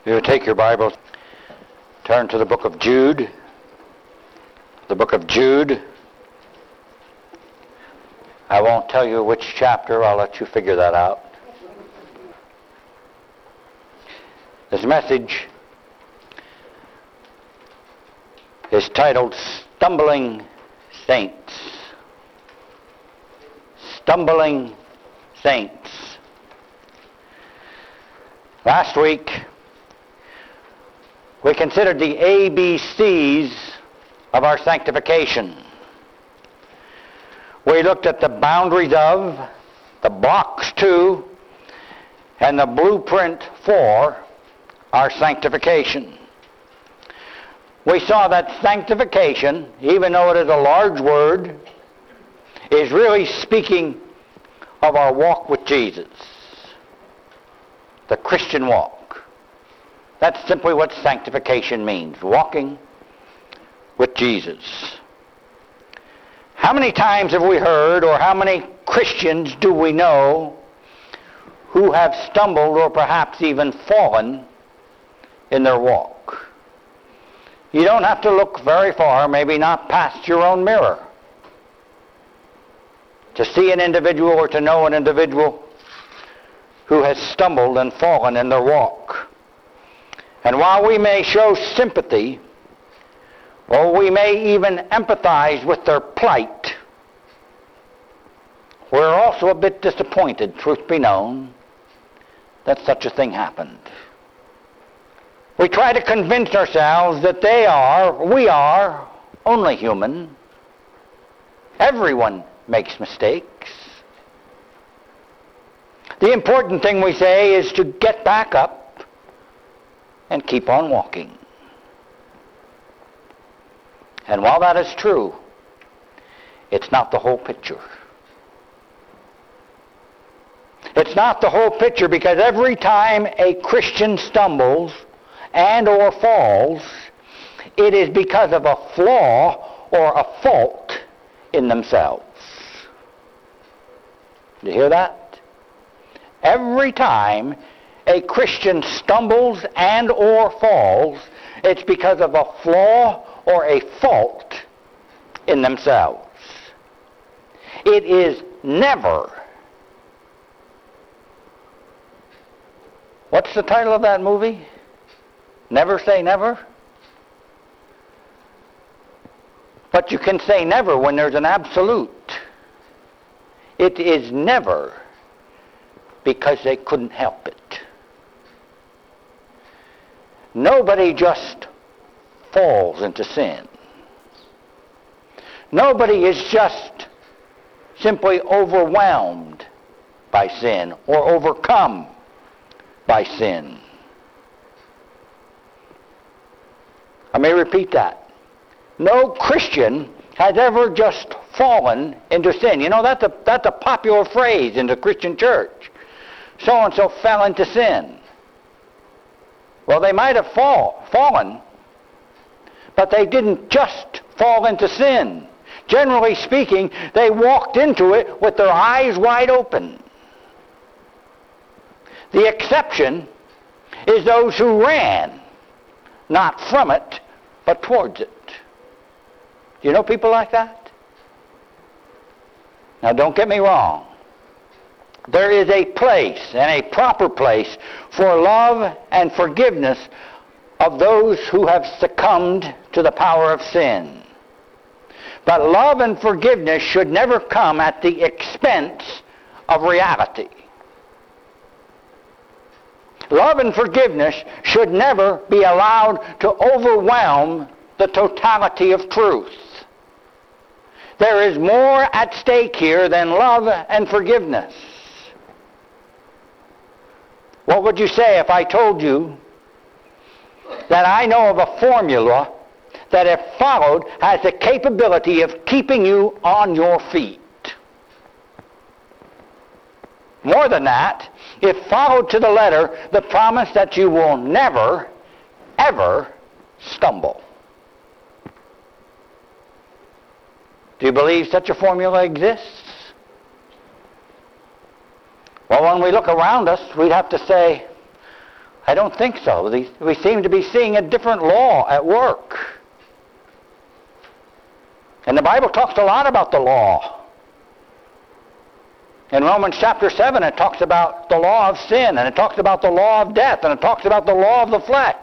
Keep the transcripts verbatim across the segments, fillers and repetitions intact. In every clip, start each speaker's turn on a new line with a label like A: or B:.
A: You take your Bible, turn to the book of Jude. The book of Jude. I won't tell you which chapter. I'll let you figure that out. This message is titled Stumbling Saints. Stumbling Saints. Last week, we considered the A B Cs of our sanctification. We looked at the boundaries of, the blocks to, and the blueprint for our sanctification. We saw that sanctification, even though it is a large word, is really speaking of our walk with Jesus, the Christian walk. That's simply what sanctification means, walking with Jesus. How many times have we heard, or how many Christians do we know who have stumbled or perhaps even fallen in their walk? You don't have to look very far, maybe not past your own mirror, to see an individual or to know an individual who has stumbled and fallen in their walk. And while we may show sympathy, or we may even empathize with their plight, we're also a bit disappointed, truth be known, that such a thing happened. We try to convince ourselves that they are, we are, only human. Everyone makes mistakes. The important thing we say is to get back up and keep on walking. And while that is true, it's not the whole picture. It's not the whole picture, because every time a Christian stumbles and or falls, it is because of a flaw or a fault in themselves. Do you hear that? Every time a Christian stumbles and or falls, it's because of a flaw or a fault in themselves. It is never. What's the title of that movie? Never Say Never? But you can say never when there's an absolute. It is never because they couldn't help it. Nobody just falls into sin. Nobody is just simply overwhelmed by sin or overcome by sin. I may repeat that. No Christian has ever just fallen into sin. You know, that's a, that's a popular phrase in the Christian church. So-and-so fell into sin. Well, they might have fall, fallen, but they didn't just fall into sin. Generally speaking, they walked into it with their eyes wide open. The exception is those who ran, not from it, but towards it. Do you know people like that? Now, don't get me wrong. There is a place, and a proper place, for love and forgiveness of those who have succumbed to the power of sin. But love and forgiveness should never come at the expense of reality. Love and forgiveness should never be allowed to overwhelm the totality of truth. There is more at stake here than love and forgiveness. What would you say if I told you that I know of a formula that, if followed, has the capability of keeping you on your feet? More than that, if followed to the letter, the promise that you will never, ever stumble. Do you believe such a formula exists? Well, when we look around us, we'd have to say, I don't think so. We seem to be seeing a different law at work. And the Bible talks a lot about the law. In Romans chapter seven, it talks about the law of sin, and it talks about the law of death, and it talks about the law of the flesh.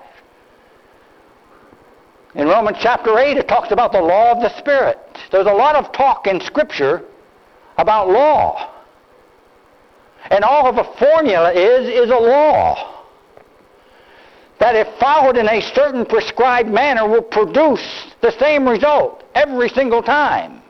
A: In Romans chapter eight, it talks about the law of the Spirit. There's a lot of talk in Scripture about law. And all of a formula is, is a law that if followed in a certain prescribed manner will produce the same result every single time.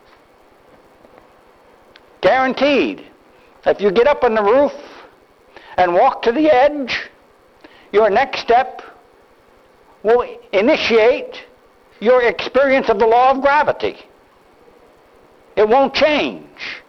A: Guaranteed. If you get up on the roof and walk to the edge, your next step will initiate your experience of the law of gravity. It won't change.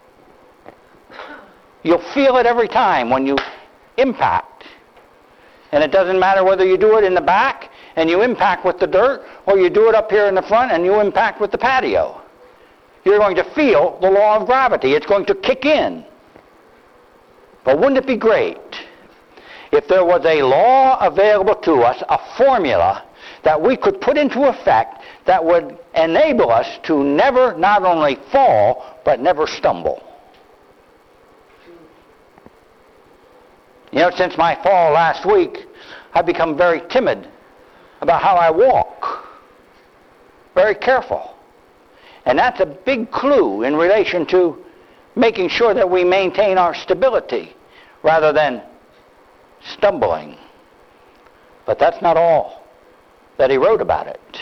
A: You'll feel it every time when you impact. And it doesn't matter whether you do it in the back and you impact with the dirt, or you do it up here in the front and you impact with the patio. You're going to feel the law of gravity. It's going to kick in. But wouldn't it be great if there was a law available to us, a formula that we could put into effect that would enable us to never not only fall, but never stumble? You know, since my fall last week, I've become very timid about how I walk. Very careful. And that's a big clue in relation to making sure that we maintain our stability rather than stumbling. But that's not all that he wrote about it.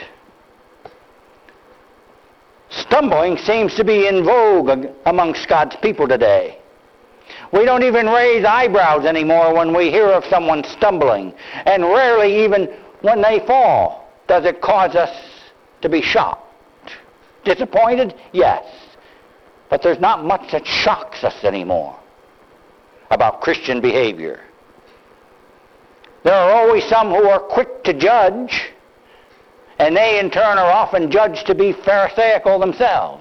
A: Stumbling seems to be in vogue amongst God's people today. We don't even raise eyebrows anymore when we hear of someone stumbling. And rarely even when they fall does it cause us to be shocked. Disappointed? Yes. But there's not much that shocks us anymore about Christian behavior. There are always some who are quick to judge, and they in turn are often judged to be pharisaical themselves.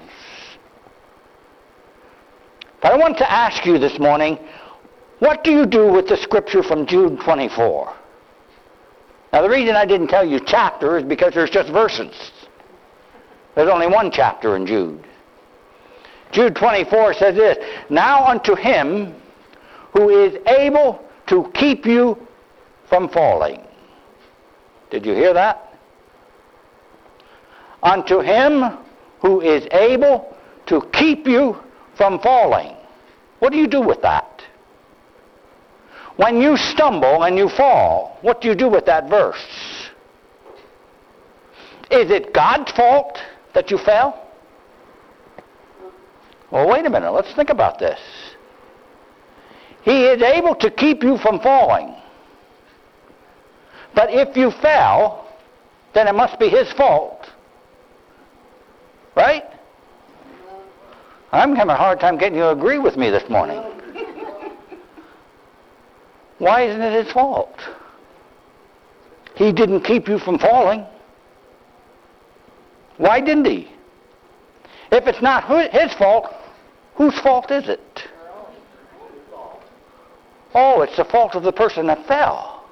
A: But I want to ask you this morning, what do you do with the scripture from Jude twenty-four? Now the reason I didn't tell you chapter is because there's just verses. There's only one chapter in Jude. Jude twenty-four says this, "Now unto him who is able to keep you from falling." Did you hear that? Unto him who is able to keep you from falling. What do you do with that? When you stumble and you fall, what do you do with that verse? Is it God's fault that you fell? Well, wait a minute. Let's think about this. He is able to keep you from falling. But if you fell, then it must be his fault. Right? I'm having a hard time getting you to agree with me this morning. Why isn't it his fault? He didn't keep you from falling. Why didn't he? If it's not his fault, whose fault is it? Oh, it's the fault of the person that fell.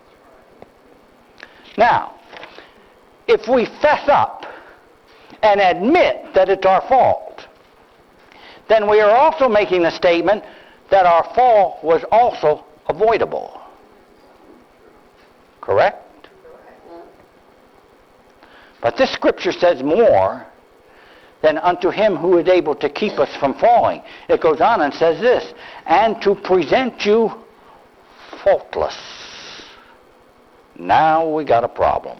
A: Now, if we fess up and admit that it's our fault, then we are also making the statement that our fall was also avoidable. Correct? But this scripture says more than unto him who is able to keep us from falling. It goes on and says this, "And to present you faultless." Now we got a problem.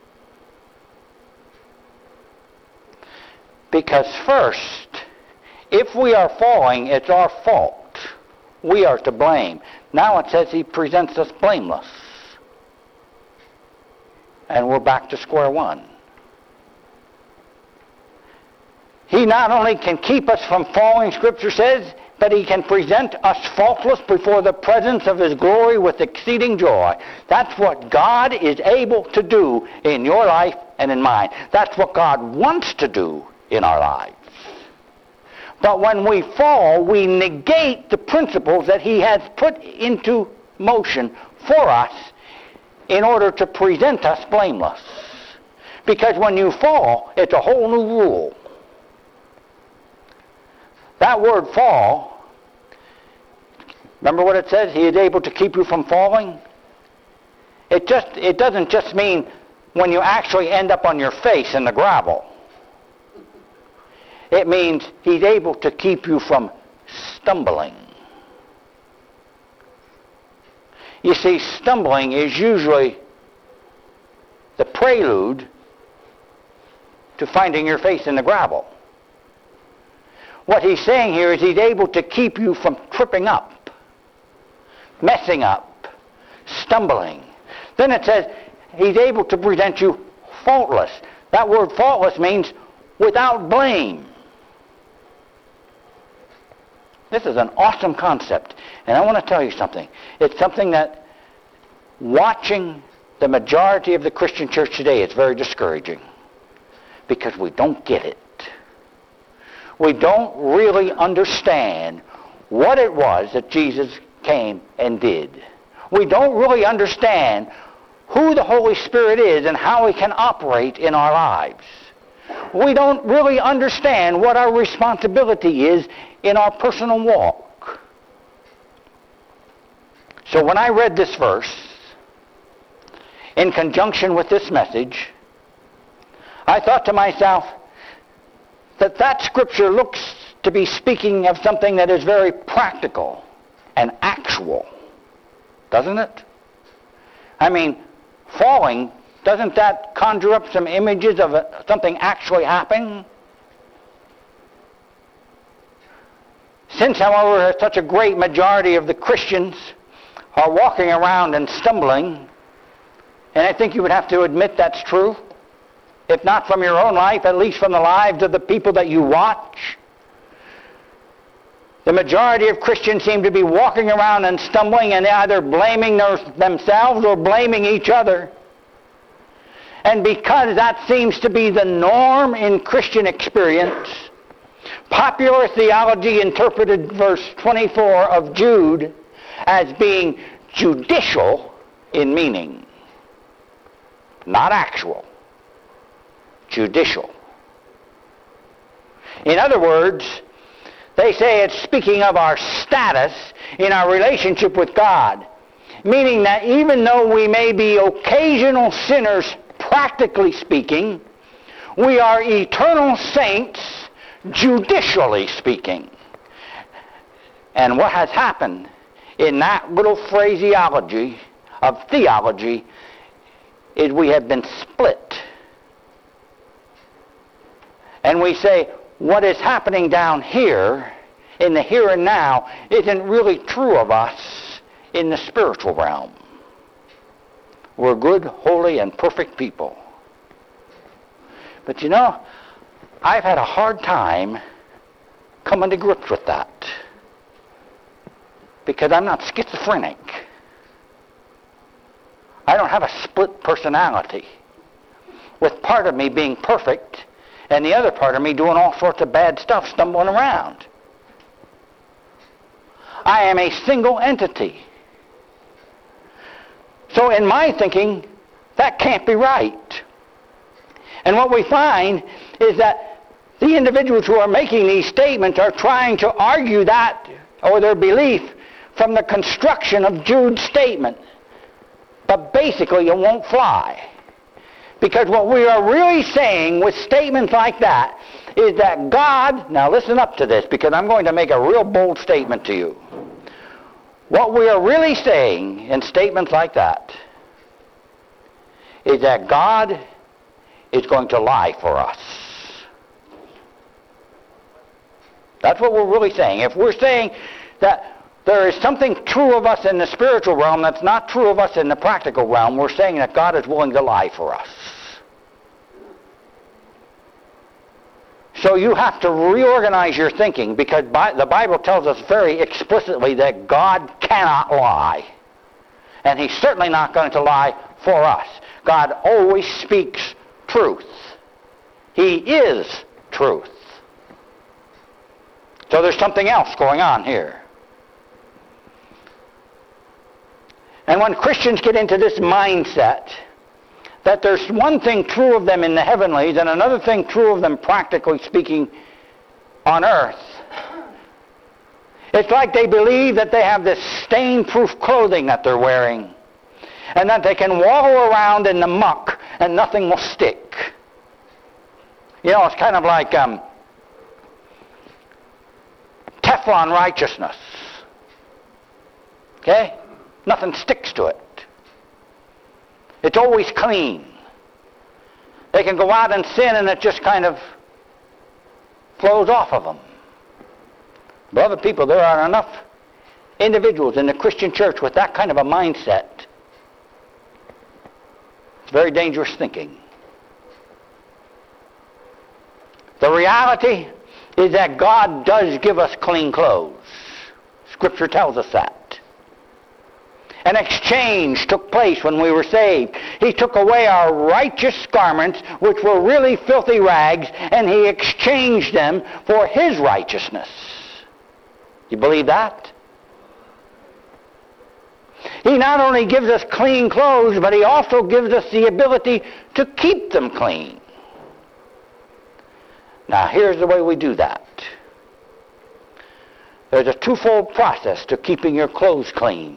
A: Because first, if we are falling, it's our fault. We are to blame. Now it says he presents us blameless. And we're back to square one. He not only can keep us from falling, Scripture says, but he can present us faultless before the presence of his glory with exceeding joy. That's what God is able to do in your life and in mine. That's what God wants to do in our lives. But when we fall, we negate the principles that he has put into motion for us in order to present us blameless. Because when you fall, it's a whole new rule. That word fall, remember what it says? He is able to keep you from falling. It just it doesn't just mean when you actually end up on your face in the gravel. It means he's able to keep you from stumbling. You see, stumbling is usually the prelude to finding your face in the gravel. What he's saying here is he's able to keep you from tripping up, messing up, stumbling. Then it says he's able to present you faultless. That word faultless means without blame. This is an awesome concept. And I want to tell you something. It's something that, watching the majority of the Christian church today, it's very discouraging. Because we don't get it. We don't really understand what it was that Jesus came and did. We don't really understand who the Holy Spirit is and how he can operate in our lives. We don't really understand what our responsibility is in our personal walk. So when I read this verse, in conjunction with this message, I thought to myself that that scripture looks to be speaking of something that is very practical and actual, doesn't it? I mean, falling, doesn't that conjure up some images of a, something actually happening? Since, however, such a great majority of the Christians are walking around and stumbling, and I think you would have to admit that's true, if not from your own life, at least from the lives of the people that you watch. The majority of Christians seem to be walking around and stumbling and either blaming their, themselves or blaming each other. And because that seems to be the norm in Christian experience, popular theology interpreted verse twenty-four of Jude as being judicial in meaning, not actual. Judicial. In other words, they say it's speaking of our status in our relationship with God, meaning that even though we may be occasional sinners, practically speaking, we are eternal saints, judicially speaking. And what has happened in that little phraseology of theology is we have been split. And we say, what is happening down here, in the here and now, isn't really true of us in the spiritual realm. We're good, holy, and perfect people. But you know, I've had a hard time coming to grips with that. Because I'm not schizophrenic. I don't have a split personality, with part of me being perfect and the other part of me doing all sorts of bad stuff, stumbling around. I am a single entity. So in my thinking, that can't be right. And what we find is that the individuals who are making these statements are trying to argue that, or their belief, from the construction of Jude's statement. But basically it won't fly. Because what we are really saying with statements like that is that God, now listen up to this, because I'm going to make a real bold statement to you. What we are really saying in statements like that is that God is going to lie for us. That's what we're really saying. If we're saying that there is something true of us in the spiritual realm that's not true of us in the practical realm, we're saying that God is willing to lie for us. So you have to reorganize your thinking, because the Bible tells us very explicitly that God cannot lie. And he's certainly not going to lie for us. God always speaks truth. He is truth. So there's something else going on here. And when Christians get into this mindset that there's one thing true of them in the heavenlies and another thing true of them practically speaking on earth, it's like they believe that they have this stain-proof clothing that they're wearing and that they can wallow around in the muck and nothing will stick. You know, it's kind of like um, Teflon righteousness. Okay? Nothing sticks to it. It's always clean. They can go out and sin and it just kind of flows off of them. Beloved people, there are enough individuals in the Christian church with that kind of a mindset. It's very dangerous thinking. The reality is that God does give us clean clothes. Scripture tells us that. An exchange took place when we were saved. He took away our righteous garments, which were really filthy rags, and He exchanged them for His righteousness. You believe that? He not only gives us clean clothes, but He also gives us the ability to keep them clean. Now, here's the way we do that. There's a twofold process to keeping your clothes clean.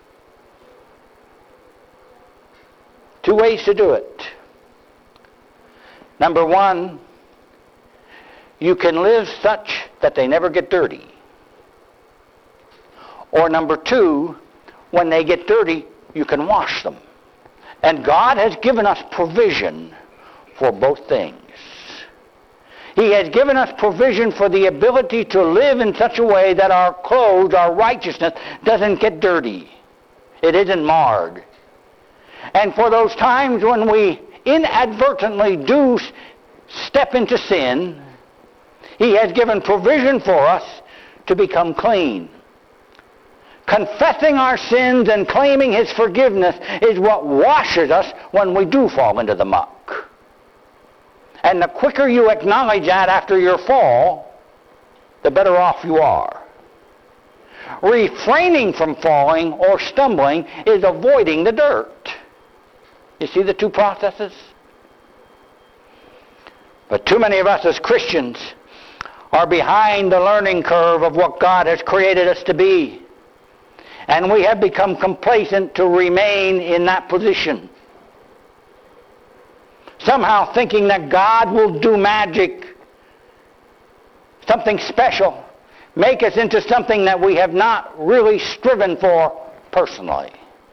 A: Two ways to do it. Number one, you can live such that they never get dirty. Or number two, when they get dirty, you can wash them. And God has given us provision for both things. He has given us provision for the ability to live in such a way that our clothes, our righteousness, doesn't get dirty. It isn't marred. And for those times when we inadvertently do step into sin, He has given provision for us to become clean. Confessing our sins and claiming His forgiveness is what washes us when we do fall into the muck. And the quicker you acknowledge that after your fall, the better off you are. Refraining from falling or stumbling is avoiding the dirt. You see the two processes? But too many of us as Christians are behind the learning curve of what God has created us to be. And we have become complacent to remain in that position. Somehow thinking that God will do magic, something special, make us into something that we have not really striven for personally.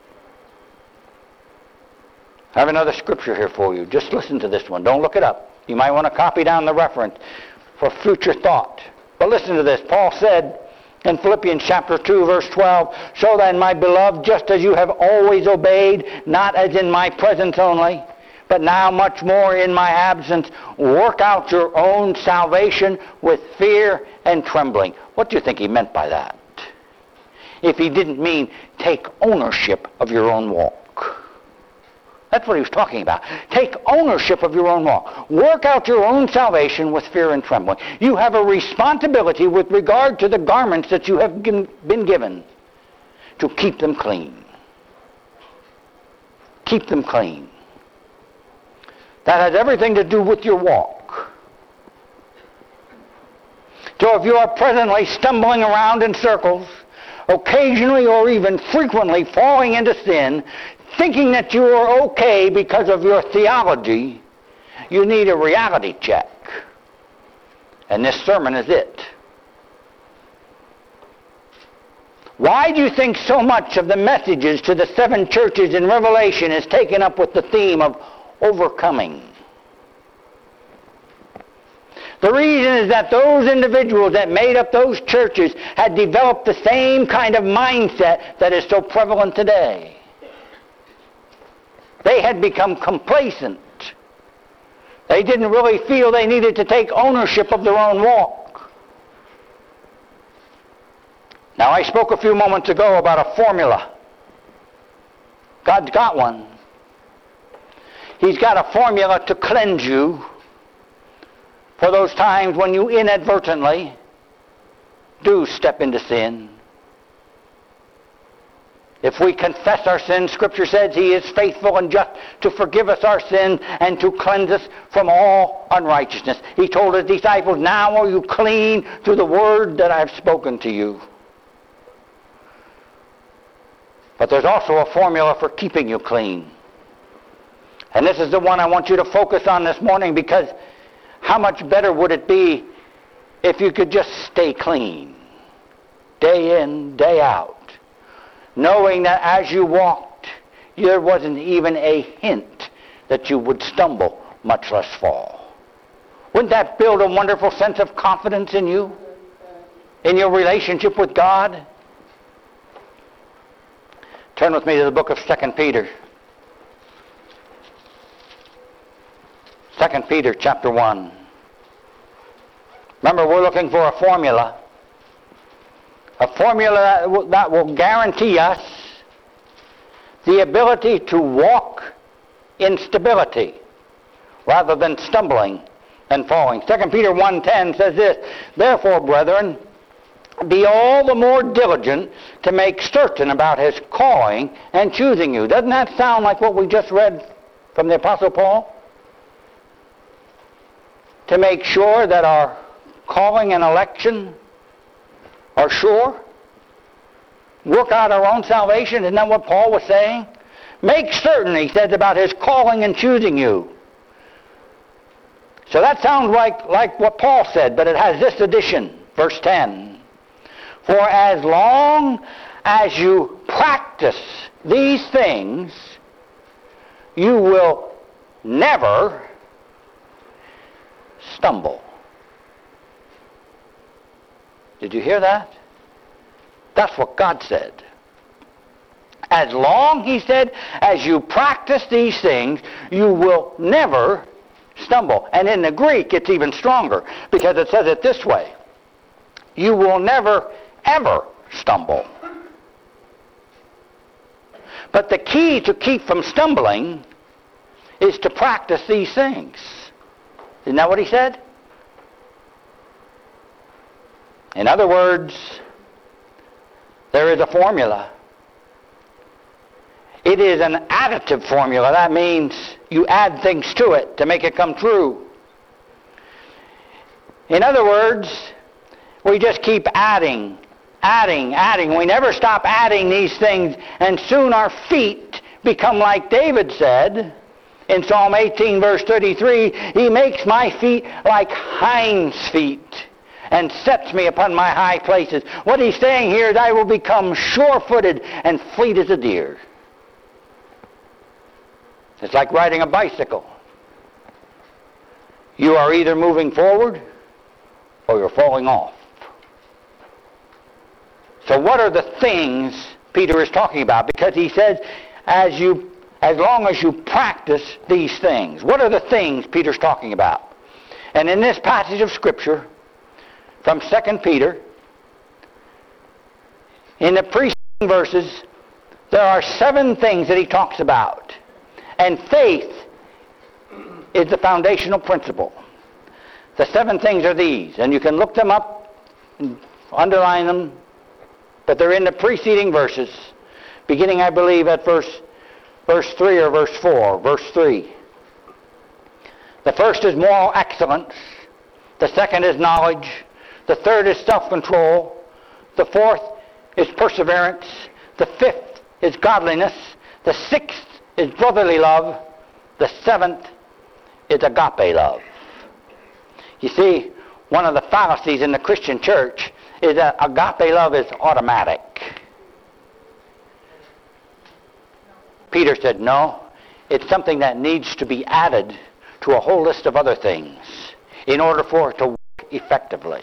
A: I have another scripture here for you. Just listen to this one. Don't look it up. You might want to copy down the reference for future thought. But listen to this. Paul said in Philippians chapter two, verse twelve, "So then, my beloved, just as you have always obeyed, not as in my presence only, but now much more in my absence, work out your own salvation with fear and trembling." What do you think he meant by that? If he didn't mean take ownership of your own walk. That's what he was talking about. Take ownership of your own walk. Work out your own salvation with fear and trembling. You have a responsibility with regard to the garments that you have been given to keep them clean. Keep them clean. That has everything to do with your walk. So if you are presently stumbling around in circles, occasionally or even frequently falling into sin, thinking that you are okay because of your theology, you need a reality check. And this sermon is it. Why do you think so much of the messages to the seven churches in Revelation is taken up with the theme of overcoming? The reason is that those individuals that made up those churches had developed the same kind of mindset that is so prevalent today. They had become complacent. They didn't really feel they needed to take ownership of their own walk. Now, I spoke a few moments ago about a formula. God's got one. He's got a formula to cleanse you for those times when you inadvertently do step into sin. If we confess our sins, Scripture says He is faithful and just to forgive us our sins and to cleanse us from all unrighteousness. He told His disciples, now are you clean through the word that I have spoken to you. But there's also a formula for keeping you clean. And this is the one I want you to focus on this morning, because how much better would it be if you could just stay clean, day in, day out, knowing that as you walked, there wasn't even a hint that you would stumble, much less fall. Wouldn't that build a wonderful sense of confidence in you, in your relationship with God? Turn with me to the book of Second Peter. Second Peter chapter one. Remember, we're looking for a formula. A formula that will, that will guarantee us the ability to walk in stability rather than stumbling and falling. Second Peter one ten says this, therefore, brethren, be all the more diligent to make certain about His calling and choosing you. Doesn't that sound like what we just read from the Apostle Paul? To make sure that our calling and election are sure. Work out our own salvation. Isn't that what Paul was saying? Make certain, he says, about His calling and choosing you. So that sounds like, like what Paul said, but it has this addition, verse ten. For as long as you practice these things, you will never stumble. Did you hear that? That's what God said. As long, He said, as you practice these things, you will never stumble. And in the Greek, it's even stronger, because it says it this way. You will never, ever stumble. But the key to keep from stumbling is to practice these things. Isn't that what he said? In other words, there is a formula. It is an additive formula. That means you add things to it to make it come true. In other words, we just keep adding, adding, adding. We never stop adding these things, and soon our feet become like David said in Psalm eighteen, verse thirty-three, He makes my feet like hinds' feet and sets me upon my high places. What he's saying here is I will become sure-footed and fleet as a deer. It's like riding a bicycle. You are either moving forward or you're falling off. So what are the things Peter is talking about? Because he says, as you, as long as you practice these things. What are the things Peter's talking about? And in this passage of Scripture, from Second Peter, in the preceding verses, there are seven things that he talks about. And faith is the foundational principle. The seven things are these, and you can look them up and underline them, but they're in the preceding verses, beginning, I believe, at verse, verse three or verse four. Verse three. The first is moral excellence. The second is knowledge. The third is self-control. The fourth is perseverance. The fifth is godliness. The sixth is brotherly love. The seventh is agape love. You see, one of the fallacies in the Christian church is that agape love is automatic. Peter said, no, it's something that needs to be added to a whole list of other things in order for it to work effectively.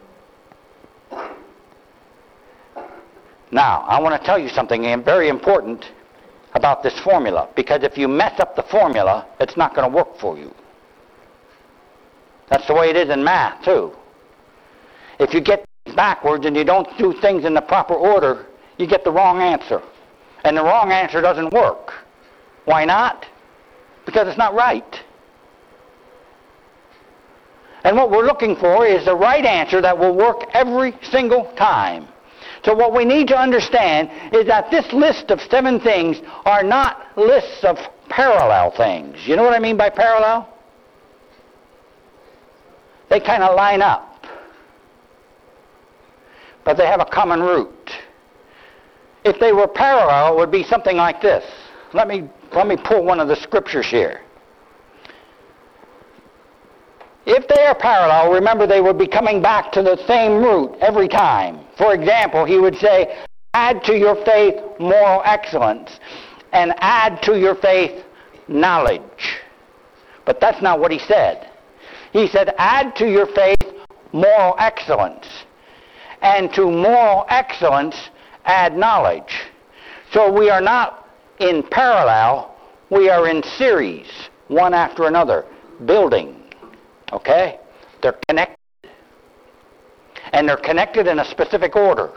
A: Now, I want to tell you something very important about this formula, because if you mess up the formula, it's not going to work for you. That's the way it is in math, too. If you get things backwards and you don't do things in the proper order, you get the wrong answer. And the wrong answer doesn't work. Why not? Because it's not right. And what we're looking for is the right answer that will work every single time. So what we need to understand is that this list of seven things are not lists of parallel things. You know what I mean by parallel? They kind of line up, but they have a common root. If they were parallel, it would be something like this. Let me, let me pull one of the scriptures here. If they are parallel, remember they would be coming back to the same root every time. For example, he would say, add to your faith moral excellence, and add to your faith knowledge. But that's not what he said. He said, add to your faith moral excellence, and to moral excellence add knowledge. So we are not in parallel, we are in series, one after another, building. Okay? They're connected. And they're connected in a specific order.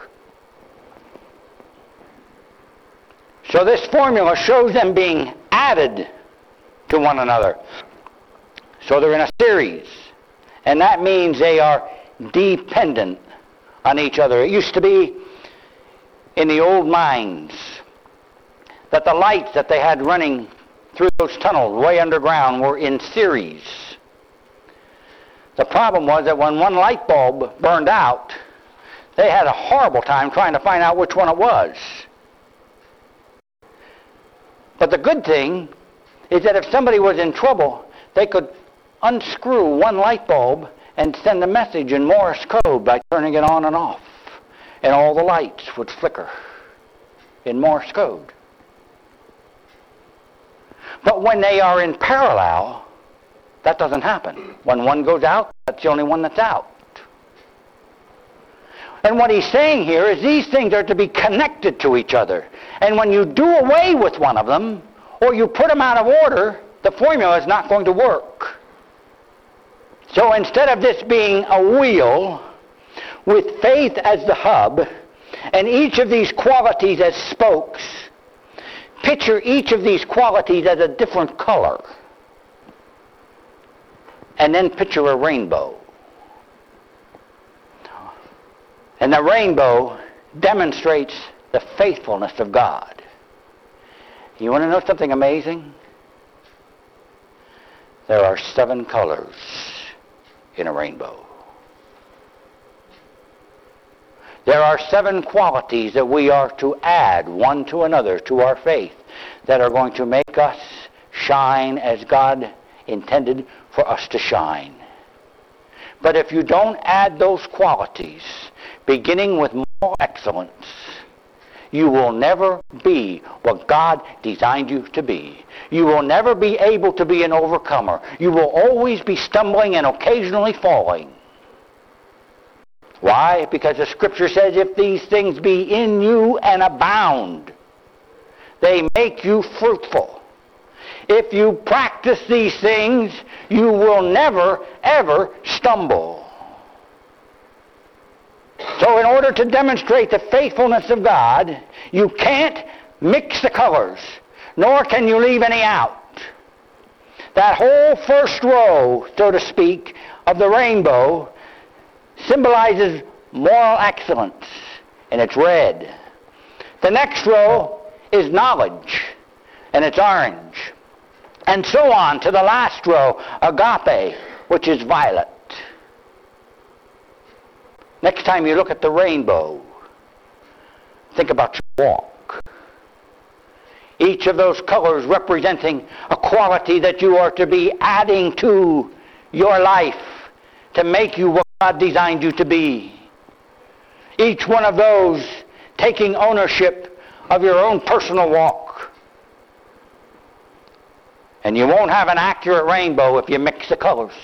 A: So this formula shows them being added to one another. So they're in a series. And that means they are dependent on each other. It used to be in the old mines that the lights that they had running through those tunnels way underground were in series. The problem was that when one light bulb burned out, they had a horrible time trying to find out which one it was. But the good thing is that if somebody was in trouble, they could unscrew one light bulb and send a message in Morse code by turning it on and off. And all the lights would flicker in Morse code. But when they are in parallel, that doesn't happen. When one goes out, that's the only one that's out. And what he's saying here is these things are to be connected to each other. And when you do away with one of them, or you put them out of order, the formula is not going to work. So instead of this being a wheel with faith as the hub, and each of these qualities as spokes, picture each of these qualities as a different color. And then picture a rainbow. And the rainbow demonstrates the faithfulness of God. You want to know something amazing? There are seven colors in a rainbow. There are seven qualities that we are to add one to another to our faith that are going to make us shine as God intended for us to shine. But if you don't add those qualities, beginning with moral excellence, you will never be what God designed you to be. You will never be able to be an overcomer. You will always be stumbling and occasionally falling. Why? Because the Scripture says, if these things be in you and abound, they make you fruitful. If you practice these things, you will never, ever stumble. So in order to demonstrate the faithfulness of God, you can't mix the colors, nor can you leave any out. That whole first row, so to speak, of the rainbow symbolizes moral excellence, and it's red. The next row is knowledge, and it's orange. And so on to the last row, agape, which is violet. Next time you look at the rainbow, think about your walk. Each of those colors representing a quality that you are to be adding to your life to make you what God designed you to be. Each one of those taking ownership of your own personal walk. And you won't have an accurate rainbow if you mix the colors.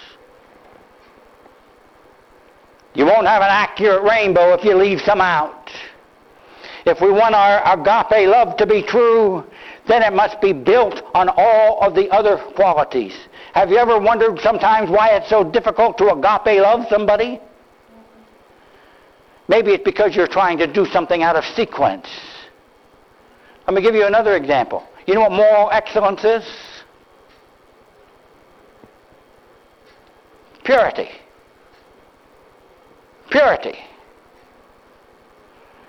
A: You won't have an accurate rainbow if you leave some out. If we want our agape love to be true, then it must be built on all of the other qualities. Have you ever wondered sometimes why it's so difficult to agape love somebody? Maybe it's because you're trying to do something out of sequence. Let me give you another example. You know what moral excellence is? Purity. Purity.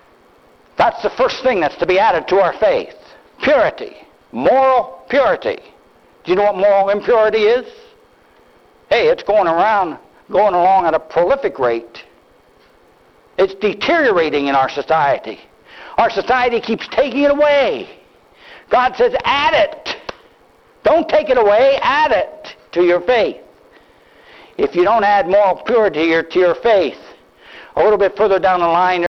A: That's the first thing that's to be added to our faith. Purity. Moral purity. Do you know what moral impurity is? Hey, it's going around, going along at a prolific rate. It's deteriorating in our society. Our society keeps taking it away. God says, add it. Don't take it away, add it to your faith. If you don't add moral purity to your faith, a little bit further down the line,